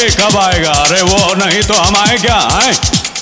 ये कब आएगा? अरे वो नहीं तो हम आए क्या? आए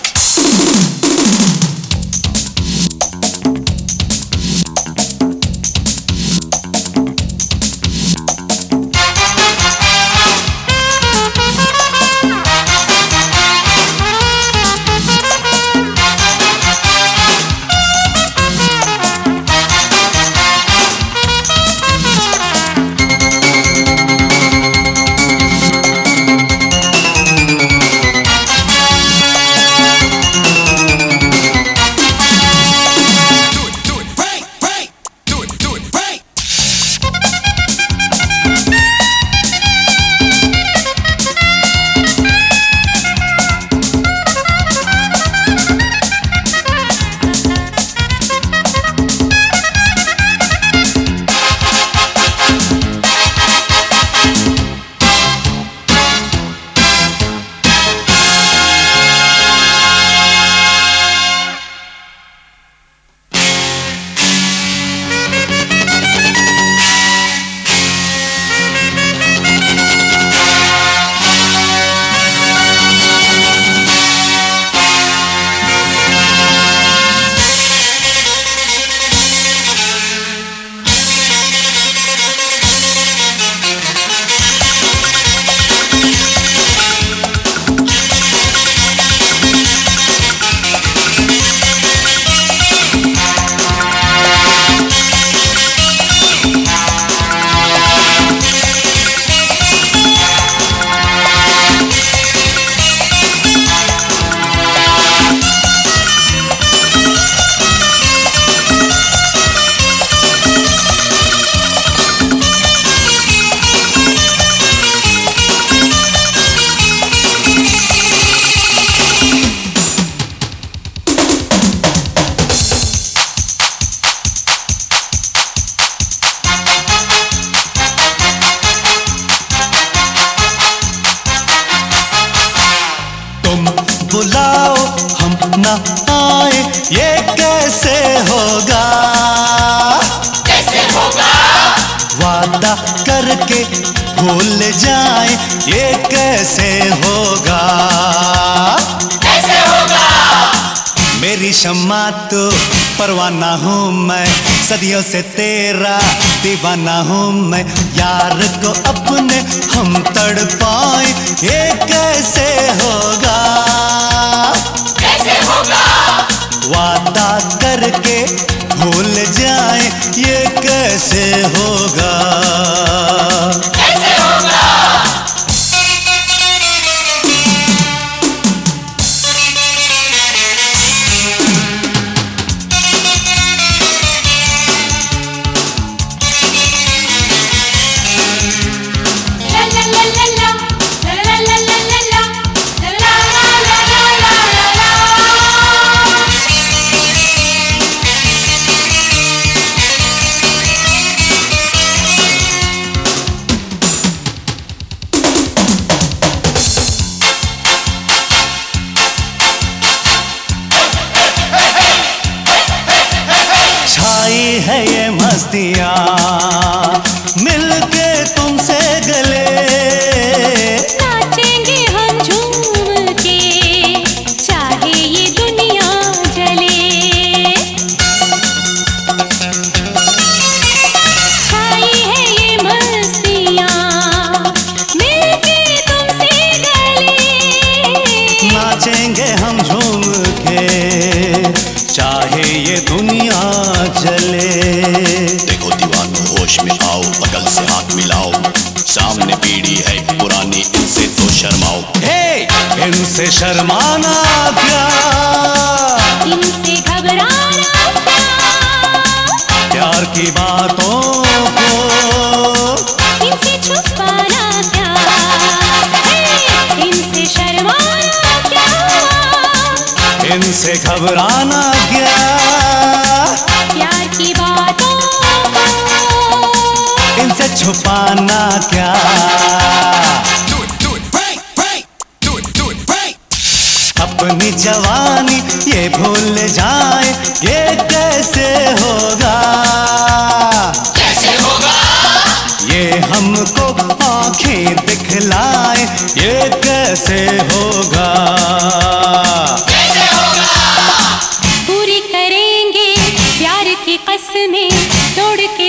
बुलाओ हम ना आए, ये कैसे होगा? कैसे होगा? वादा करके भूल जाए, ये कैसे होगा? कैसे होगा? मेरी शम्मा तो परवाना हूँ मैं, सदियों से तेरा दीवाना हूँ मैं। यार को अपने हम तड़पाए, ये कैसे होगा? कैसे होगा? वादा करके भूल जाए, ये कैसे होगा? कैसे होगा? है ये मस्तियाँ मिलके तुमसे गले, नाचेंगे हम झूम के, चाहे ये दुनिया जले। छाई है ये मस्तियाँ मिलके तुमसे गले, नाचेंगे हम झूम के, चाहे ये दुनिया चले। देखो दीवानो होश में आओ, अकल से हाथ मिलाओ, सामने पीढ़ी है पुरानी, इनसे तो शर्माओ। हे इनसे शर्माना क्या, इनसे घबराना क्या, प्यार की बातों को इनसे छुपाना क्या, इनसे शर्माना क्या, इनसे घबराना क्या, प्यार की बातों को इनसे छुपाना क्या। अपनी जवानी ये भूल जाए, ये कैसे होगा? कैसे होगा? ये हमको आंखें दिखलाए, ये कैसे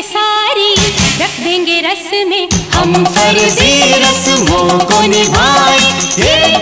के सारी रख देंगे रस में हम फर्जी रस्मों को निभाए ये